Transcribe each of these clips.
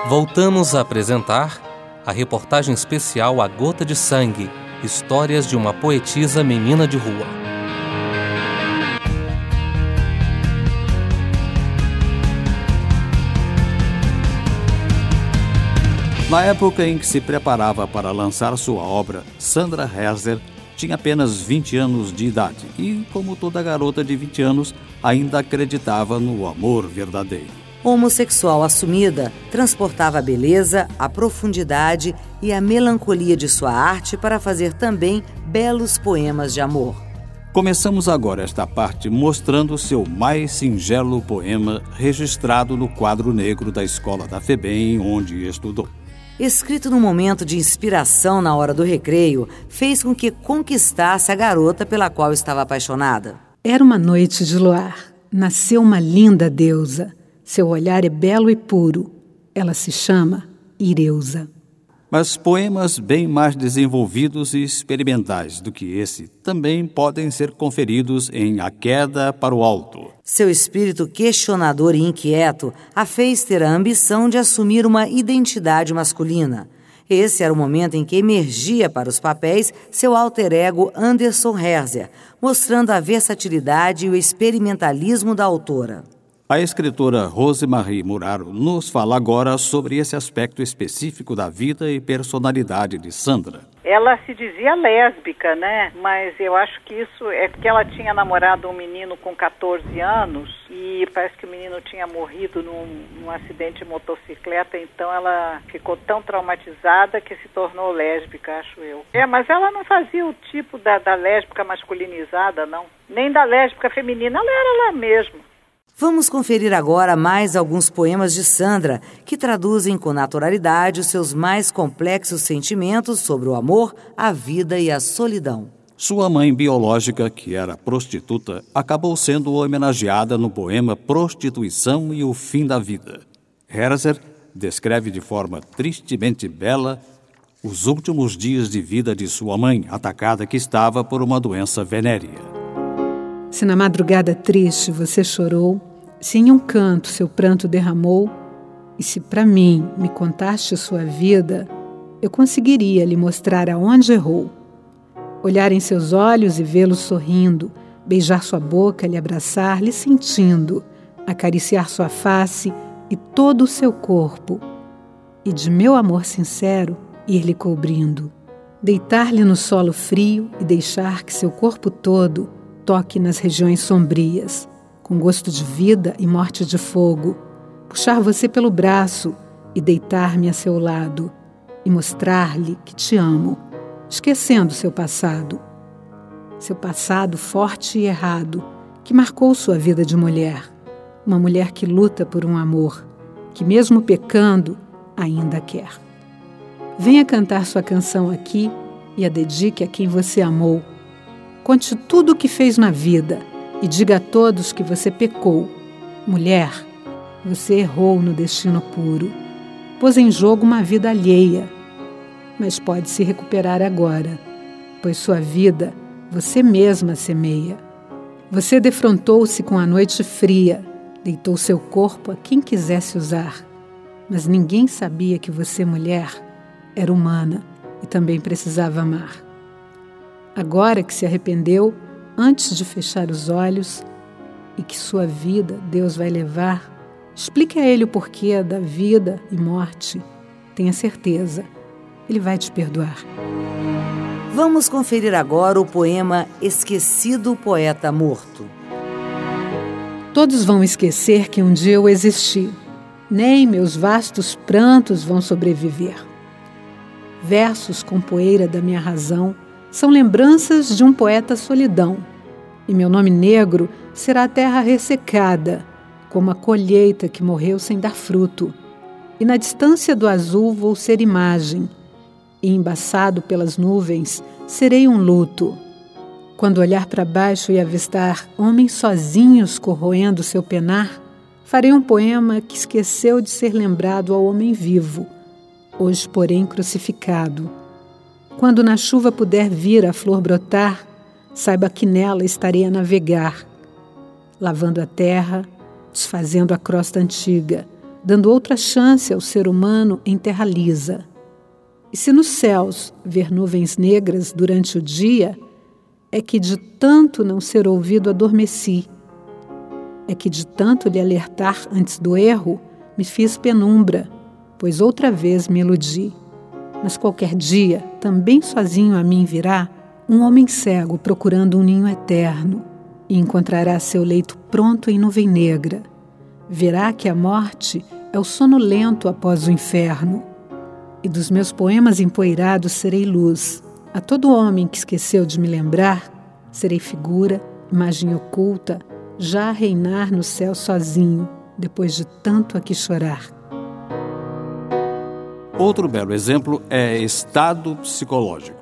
Voltamos a apresentar a reportagem especial A Gota de Sangue, histórias de uma poetisa menina de rua. Na época em que se preparava para lançar sua obra, Sandra Herzer tinha apenas 20 anos de idade e, como toda garota de 20 anos, ainda acreditava no amor verdadeiro. Homossexual assumida, transportava a beleza, a profundidade e a melancolia de sua arte para fazer também belos poemas de amor. Começamos agora esta parte mostrando seu mais singelo poema registrado no quadro negro da escola da FEBEM, onde estudou. Escrito num momento de inspiração na hora do recreio, fez com que conquistasse a garota pela qual estava apaixonada. Era uma noite de luar. Nasceu uma linda deusa. Seu olhar é belo e puro. Ela se chama Ireusa. Mas poemas bem mais desenvolvidos e experimentais do que esse também podem ser conferidos em A Queda para o Alto. Seu espírito questionador e inquieto a fez ter a ambição de assumir uma identidade masculina. Esse era o momento em que emergia para os papéis seu alter ego Anderson Herzer, mostrando a versatilidade e o experimentalismo da autora. A escritora Rosemarie Muraro nos fala agora sobre esse aspecto específico da vida e personalidade de Sandra. Ela se dizia lésbica, né? Mas eu acho que isso é porque ela tinha namorado um menino com 14 anos e parece que o menino tinha morrido num acidente de motocicleta, então ela ficou tão traumatizada que se tornou lésbica, acho eu. Mas ela não fazia o tipo da lésbica masculinizada, não. Nem da lésbica feminina, ela era ela mesma. Vamos conferir agora mais alguns poemas de Sandra, que traduzem com naturalidade os seus mais complexos sentimentos sobre o amor, a vida e a solidão. Sua mãe biológica, que era prostituta, acabou sendo homenageada no poema Prostituição e o Fim da Vida. Herzer descreve de forma tristemente bela os últimos dias de vida de sua mãe, atacada que estava por uma doença venérea. Se na madrugada triste você chorou, se em um canto seu pranto derramou, e se para mim me contaste sua vida, eu conseguiria lhe mostrar aonde errou. Olhar em seus olhos e vê-lo sorrindo, beijar sua boca, lhe abraçar, lhe sentindo, acariciar sua face e todo o seu corpo, e de meu amor sincero ir lhe cobrindo. Deitar-lhe no solo frio e deixar que seu corpo todo toque nas regiões sombrias, com gosto de vida e morte de fogo, puxar você pelo braço e deitar-me a seu lado, e mostrar-lhe que te amo, esquecendo seu passado forte e errado, que marcou sua vida de mulher, uma mulher que luta por um amor, que mesmo pecando, ainda quer. Venha cantar sua canção aqui e a dedique a quem você amou. Conte tudo o que fez na vida e diga a todos que você pecou. Mulher, você errou no destino puro, pôs em jogo uma vida alheia, mas pode se recuperar agora, pois sua vida você mesma semeia. Você defrontou-se com a noite fria, deitou seu corpo a quem quisesse usar, mas ninguém sabia que você, mulher, era humana e também precisava amar. Agora que se arrependeu, antes de fechar os olhos, e que sua vida Deus vai levar, explique a Ele o porquê da vida e morte. Tenha certeza, Ele vai te perdoar. Vamos conferir agora o poema Esquecido Poeta Morto. Todos vão esquecer que um dia eu existi, nem meus vastos prantos vão sobreviver. Versos com poeira da minha razão são lembranças de um poeta solidão, e meu nome negro será a terra ressecada, como a colheita que morreu sem dar fruto. E na distância do azul vou ser imagem, e embaçado pelas nuvens serei um luto. Quando olhar para baixo e avistar homens sozinhos corroendo seu penar, farei um poema que esqueceu de ser lembrado ao homem vivo, hoje porém crucificado. Quando na chuva puder vir a flor brotar, saiba que nela estarei a navegar, lavando a terra, desfazendo a crosta antiga, dando outra chance ao ser humano em terra lisa. E se nos céus ver nuvens negras durante o dia, é que de tanto não ser ouvido adormeci. É que de tanto lhe alertar antes do erro, me fiz penumbra, pois outra vez me iludi. Mas qualquer dia, também sozinho a mim virá, um homem cego procurando um ninho eterno, e encontrará seu leito pronto em nuvem negra. Verá que a morte é o sono lento após o inferno. E dos meus poemas empoeirados serei luz. A todo homem que esqueceu de me lembrar, serei figura, imagem oculta, já a reinar no céu sozinho, depois de tanto aqui chorar. Outro belo exemplo é estado psicológico.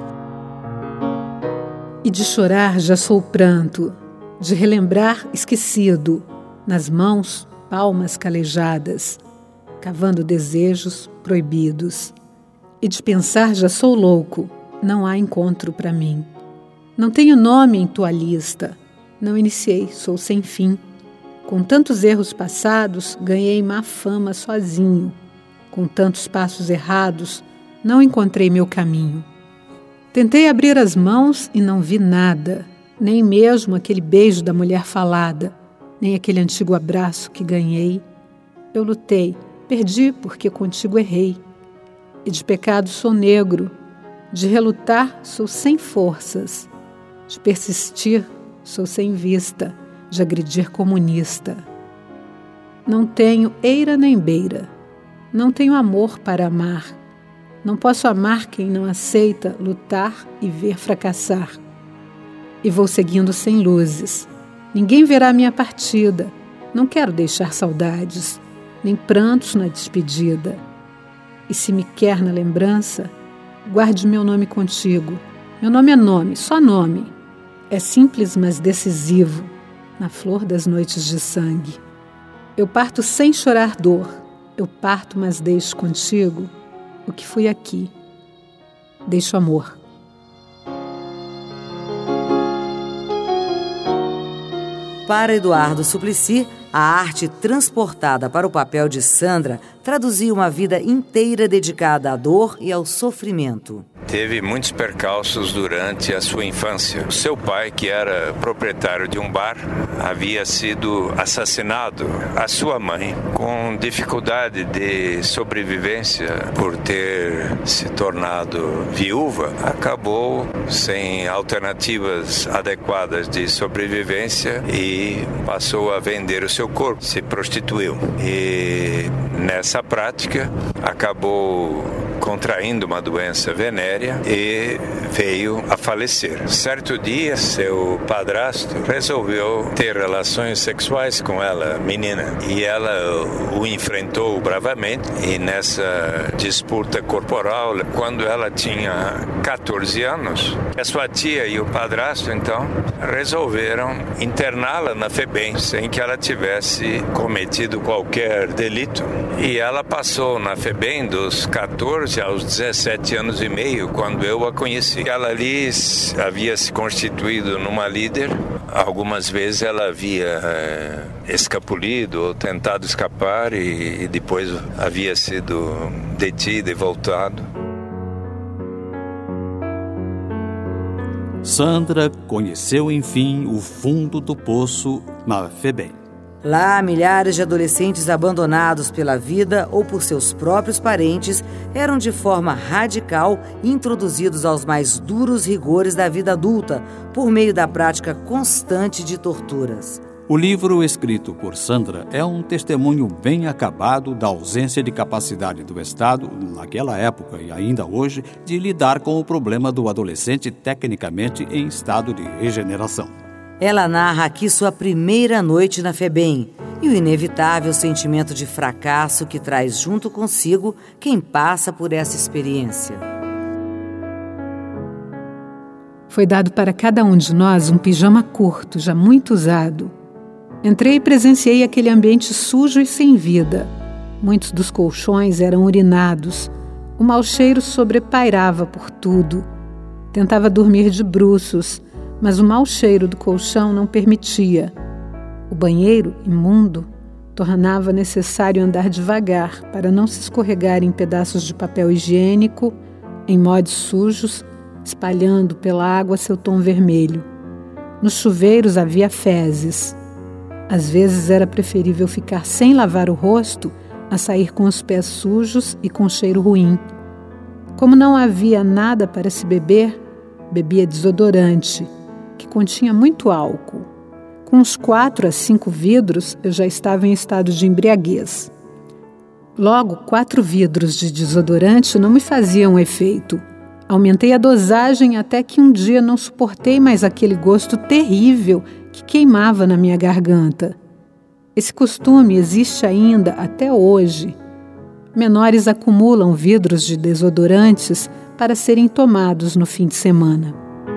E de chorar já sou pranto, de relembrar esquecido, nas mãos palmas calejadas, cavando desejos proibidos. E de pensar já sou louco, não há encontro para mim. Não tenho nome em tua lista, não iniciei, sou sem fim. Com tantos erros passados, ganhei má fama sozinho. Com tantos passos errados, não encontrei meu caminho. Tentei abrir as mãos e não vi nada, nem mesmo aquele beijo da mulher falada, nem aquele antigo abraço que ganhei. Eu lutei, perdi porque contigo errei. E de pecado sou negro, de relutar sou sem forças, de persistir sou sem vista, de agredir comunista. Não tenho eira nem beira, não tenho amor para amar. Não posso amar quem não aceita lutar e ver fracassar. E vou seguindo sem luzes. Ninguém verá minha partida. Não quero deixar saudades, nem prantos na despedida. E se me quer na lembrança, guarde meu nome contigo. Meu nome é nome, só nome. É simples, mas decisivo, na flor das noites de sangue. Eu parto sem chorar dor. Eu parto, mas deixo contigo o que fui aqui. Deixo amor. Para Eduardo Suplicy, a arte transportada para o papel de Sandra traduzia uma vida inteira dedicada à dor e ao sofrimento. Teve muitos percalços durante a sua infância. Seu pai, que era proprietário de um bar, havia sido assassinado. A sua mãe, com dificuldade de sobrevivência por ter se tornado viúva, acabou sem alternativas adequadas de sobrevivência e passou a vender o seu corpo, se prostituiu. E nessa prática acabou contraindo uma doença venérea e veio a falecer. Certo dia, seu padrasto resolveu ter relações sexuais com ela, menina, e ela o enfrentou bravamente. E nessa disputa corporal, quando ela tinha 14 anos, a sua tia e o padrasto, então, resolveram interná-la na FEBEM, sem que ela tivesse cometido qualquer delito. E ela passou na FEBEM dos 14 aos 17 anos e meio, quando eu a conheci. Ela ali havia se constituído numa líder. Algumas vezes ela havia escapulido ou tentado escapar e depois havia sido detida e voltado. Sandra conheceu, enfim, o fundo do poço na FEBEM. Lá, milhares de adolescentes abandonados pela vida ou por seus próprios parentes eram de forma radical introduzidos aos mais duros rigores da vida adulta por meio da prática constante de torturas. O livro escrito por Sandra é um testemunho bem acabado da ausência de capacidade do Estado, naquela época e ainda hoje, de lidar com o problema do adolescente tecnicamente em estado de regeneração. Ela narra aqui sua primeira noite na FEBEM e o inevitável sentimento de fracasso que traz junto consigo quem passa por essa experiência. Foi dado para cada um de nós um pijama curto, já muito usado. Entrei e presenciei aquele ambiente sujo e sem vida. Muitos dos colchões eram urinados. O mau cheiro sobrepairava por tudo. Tentava dormir de bruços, mas o mau cheiro do colchão não permitia. O banheiro, imundo, Tornava necessário andar devagar para não se escorregar em pedaços de papel higiênico, em mods sujos, espalhando pela água seu tom vermelho. Nos chuveiros havia fezes. Às vezes era preferível ficar sem lavar o rosto a sair com os pés sujos e com cheiro ruim. Como não havia nada para se beber, bebia desodorante, que continha muito álcool. Com uns 4 a 5 vidros, eu já estava em estado de embriaguez. Logo, 4 vidros de desodorante não me faziam efeito. Aumentei a dosagem até que um dia não suportei mais aquele gosto terrível que queimava na minha garganta. Esse costume existe ainda até hoje. Menores acumulam vidros de desodorantes para serem tomados no fim de semana.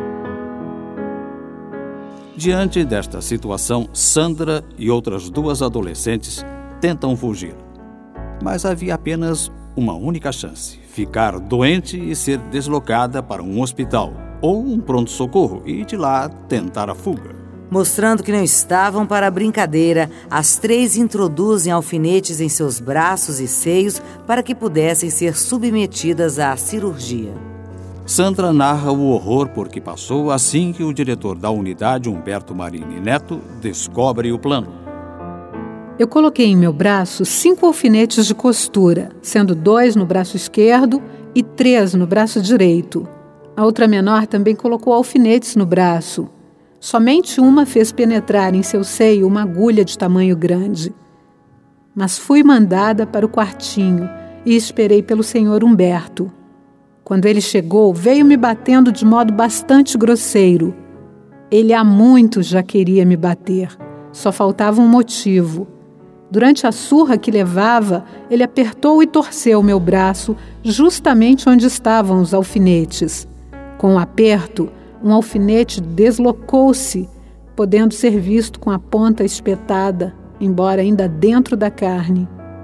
Diante desta situação, Sandra e outras 2 adolescentes tentam fugir. Mas havia apenas uma única chance: ficar doente e ser deslocada para um hospital ou um pronto-socorro e de lá tentar a fuga. Mostrando que não estavam para a brincadeira, as 3 introduzem alfinetes em seus braços e seios para que pudessem ser submetidas à cirurgia. Sandra narra o horror por que passou assim que o diretor da unidade, Humberto Marini Neto, descobre o plano. Eu coloquei em meu braço 5 alfinetes de costura, sendo 2 no braço esquerdo e 3 no braço direito. A outra menor também colocou alfinetes no braço. Somente uma fez penetrar em seu seio uma agulha de tamanho grande. Mas fui mandada para o quartinho e esperei pelo senhor Humberto. Quando ele chegou, veio me batendo de modo bastante grosseiro. Ele há muito já queria me bater, só faltava um motivo. Durante a surra que levava, ele apertou e torceu meu braço justamente onde estavam os alfinetes. Com o aperto, um alfinete deslocou-se, podendo ser visto com a ponta espetada, embora ainda dentro da carne.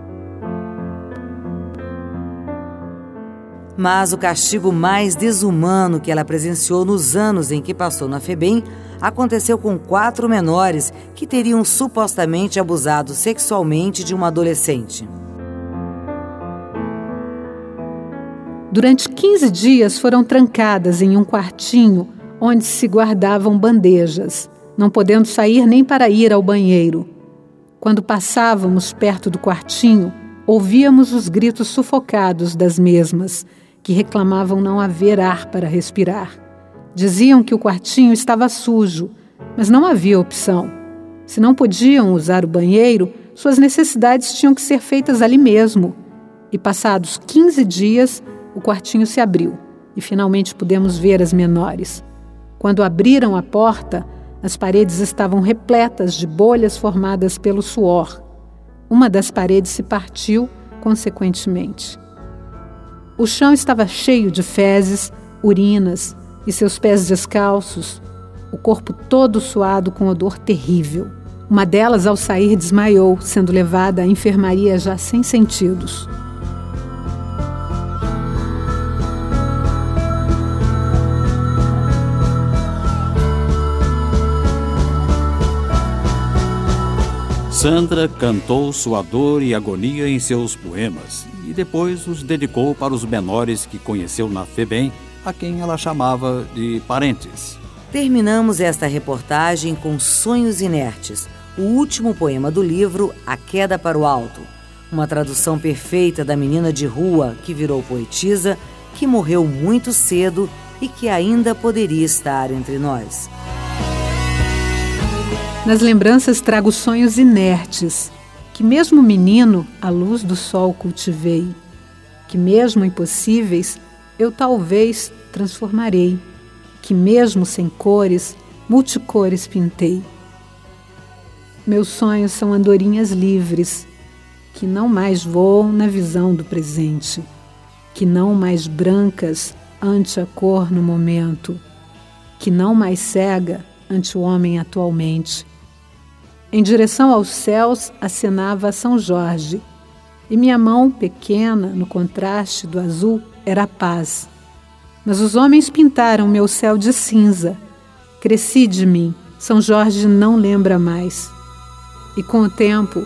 Mas o castigo mais desumano que ela presenciou nos anos em que passou na FEBEM aconteceu com 4 menores que teriam supostamente abusado sexualmente de uma adolescente. Durante 15 dias foram trancadas em um quartinho onde se guardavam bandejas, não podendo sair nem para ir ao banheiro. Quando passávamos perto do quartinho, ouvíamos os gritos sufocados das mesmas, que reclamavam não haver ar para respirar. Diziam que o quartinho estava sujo, mas não havia opção. Se não podiam usar o banheiro, suas necessidades tinham que ser feitas ali mesmo. E passados 15 dias, o quartinho se abriu e finalmente pudemos ver as menores. Quando abriram a porta, as paredes estavam repletas de bolhas formadas pelo suor. Uma das paredes se partiu, consequentemente. O chão estava cheio de fezes, urinas e seus pés descalços, o corpo todo suado com odor terrível. Uma delas, ao sair, desmaiou, sendo levada à enfermaria já sem sentidos. Sandra cantou sua dor e agonia em seus poemas e depois os dedicou para os menores que conheceu na FEBEM, a quem ela chamava de parentes. Terminamos esta reportagem com Sonhos Inertes, o último poema do livro A Queda para o Alto, uma tradução perfeita da menina de rua que virou poetisa, que morreu muito cedo e que ainda poderia estar entre nós. Nas lembranças trago sonhos inertes, que mesmo menino, à luz do sol cultivei, que mesmo impossíveis, eu talvez transformarei, que mesmo sem cores, multicores pintei. Meus sonhos são andorinhas livres, que não mais voam na visão do presente, que não mais brancas ante a cor no momento, que não mais cega ante o homem atualmente. Em direção aos céus acenava São Jorge, e minha mão pequena, no contraste do azul, era a paz. Mas os homens pintaram meu céu de cinza. Cresci de mim, São Jorge não lembra mais. E com o tempo,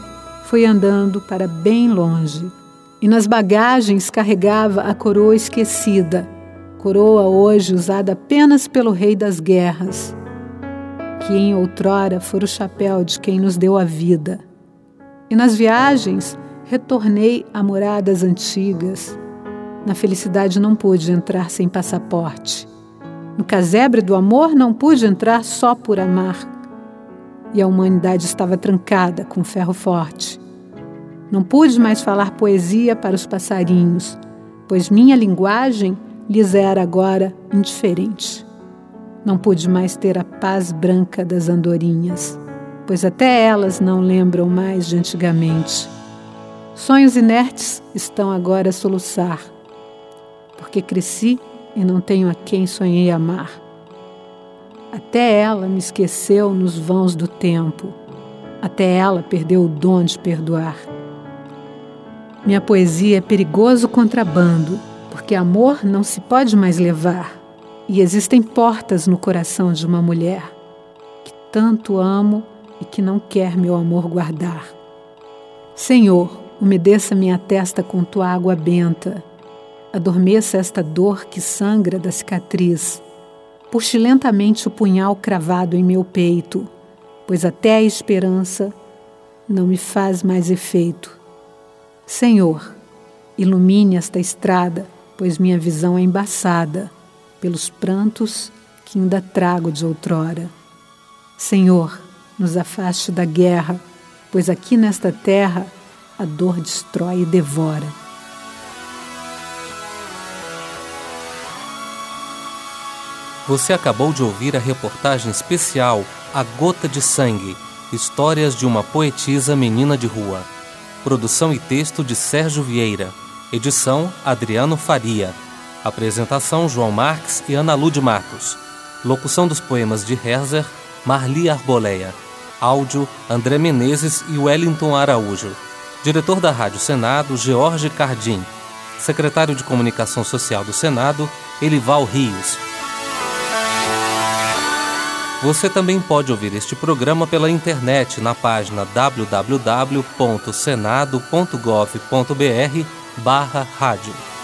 Foi andando para bem longe, e nas bagagens carregava a coroa esquecida, coroa hoje usada apenas pelo rei das guerras, que em outrora fora o chapéu de quem nos deu a vida. E nas viagens retornei a moradas antigas. Na felicidade não pude entrar sem passaporte. No casebre do amor não pude entrar só por amar. E a humanidade estava trancada com ferro forte. Não pude mais falar poesia para os passarinhos, pois minha linguagem lhes era agora indiferente. Não pude mais ter a paz branca das andorinhas, pois até elas não lembram mais de antigamente. Sonhos inertes estão agora a soluçar, porque cresci e não tenho a quem sonhei amar. Até ela me esqueceu nos vãos do tempo, até ela perdeu o dom de perdoar. Minha poesia é perigoso contrabando, porque amor não se pode mais levar, e existem portas no coração de uma mulher que tanto amo e que não quer meu amor guardar. Senhor, umedeça minha testa com tua água benta, adormeça esta dor que sangra da cicatriz, puxe lentamente o punhal cravado em meu peito, pois até a esperança não me faz mais efeito. Senhor, ilumine esta estrada, pois minha visão é embaçada pelos prantos que ainda trago de outrora. Senhor, nos afaste da guerra, pois aqui nesta terra a dor destrói e devora. Você acabou de ouvir a reportagem especial A Gota de Sangue, Histórias de uma Poetisa Menina de Rua. Produção e texto de Sérgio Vieira. Edição Adriano Faria. Apresentação João Marques e Ana Lúde Matos. Locução dos poemas de Herzer, Marli Arboleia. Áudio André Menezes e Wellington Araújo. Diretor da Rádio Senado, George Cardim. Secretário de Comunicação Social do Senado, Elival Rios. Você também pode ouvir este programa pela internet na página www.senado.gov.br/rádio.